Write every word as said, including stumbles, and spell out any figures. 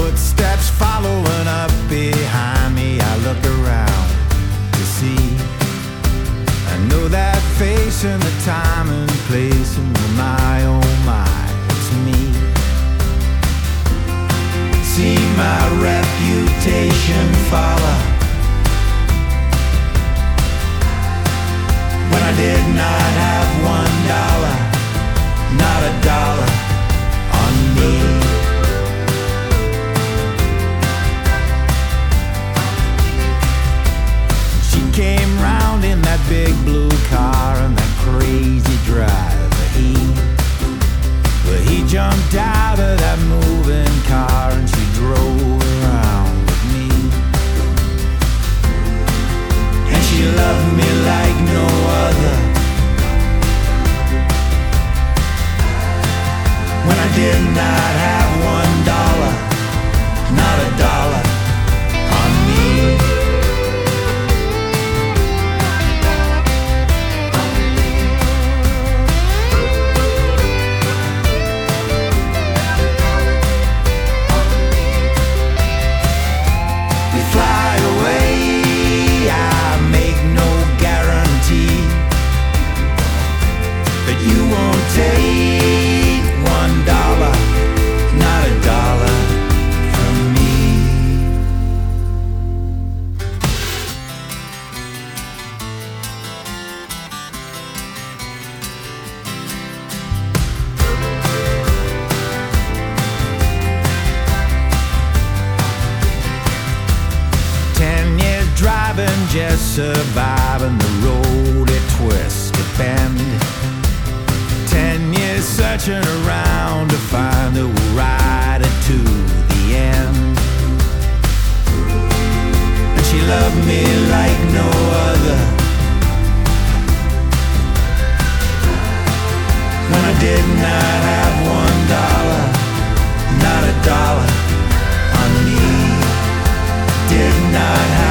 footsteps following up behind me. I look around to see. I know that face and the time and place, and my oh my, it's me. See my reputation follow when I did not have one dollar, not a dollar on me. She came round in that big blue car and that crazy driver, he Well, he jumped out of that moving car and she drove around with me. And she loved me like no other when I did not have one dollar, not a dollar on me. Take one dollar, not a dollar from me. Ten years driving, just surviving the road, it twists, it bends. Ten years searching around to find the rider to the end. And she loved me like no other when I did not have one dollar, not a dollar on me. Did not have